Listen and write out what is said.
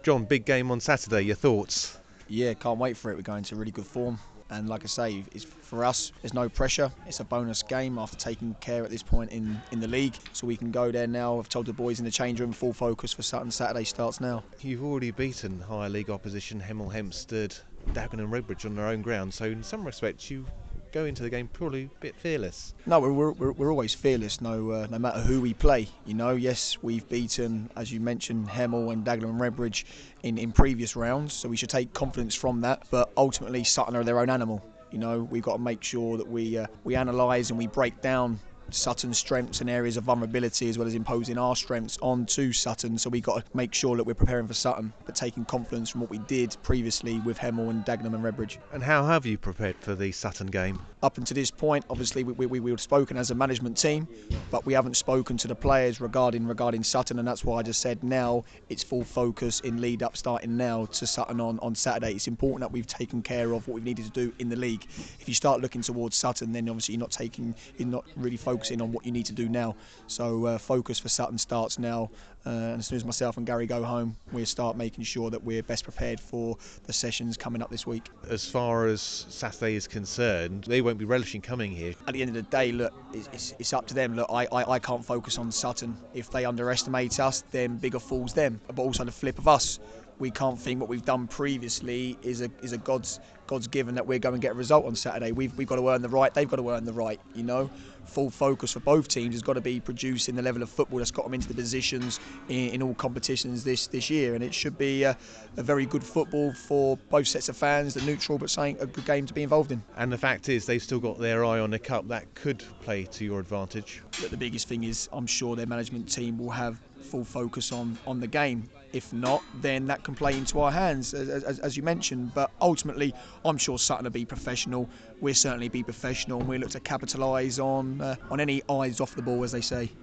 John, big game on Saturday, your thoughts? Yeah, can't wait for it. We're going to really good form. And like I say, for us, there's no pressure. It's a bonus game after taking care at this point in the league. So we can go there now. I've told the boys in the change room, full focus for Sutton. Saturday starts now. You've already beaten higher league opposition Hemel Hempstead, Dagenham and Redbridge on their own ground. So in some respects, you go into the game probably a bit fearless. No, we're always fearless, no matter who we play. You know, yes, we've beaten, as you mentioned, Hemel and Dagenham and Redbridge in previous rounds, so we should take confidence from that. But ultimately, Sutton are their own animal. You know, we've got to make sure that we analyse and we break down Sutton's strengths and areas of vulnerability, as well as imposing our strengths onto Sutton. So we've got to make sure that we're preparing for Sutton, but taking confidence from what we did previously with Hemel and Dagenham and Redbridge. And how have you prepared for the Sutton game? Up until this point, obviously we've spoken as a management team, but we haven't spoken to the players regarding Sutton, and that's why I just said now it's full focus in lead up starting now to Sutton on Saturday. It's important that we've taken care of what we've needed to do in the league. If you start looking towards Sutton, then obviously you're not really focusing on what you need to do now. So focus for Sutton starts now, and as soon as myself and Gary go home, we'll start making sure that we're best prepared for the sessions coming up this week. As far as Saturday is concerned, they won't be relishing coming here. At the end of the day, look, it's up to them. Look, I can't focus on Sutton. If they underestimate us, then bigger fools them. But also the flip of us, we can't think what we've done previously is a God's given that we're going to get a result on Saturday. We've got to earn the right. They've got to earn the right. You know, full focus for both teams has got to be producing the level of football that's got them into the positions in all competitions this year, and it should be a very good football for both sets of fans. The neutral, but saying a good game to be involved in. And the fact is, they've still got their eye on the cup. That could play to your advantage. But the biggest thing is, I'm sure their management team will have full focus on the game. If not, then that can play into our hands, as you mentioned. But ultimately, I'm sure Sutton will be professional. We'll certainly be professional, and we'll look to capitalise on any eyes off the ball, as they say.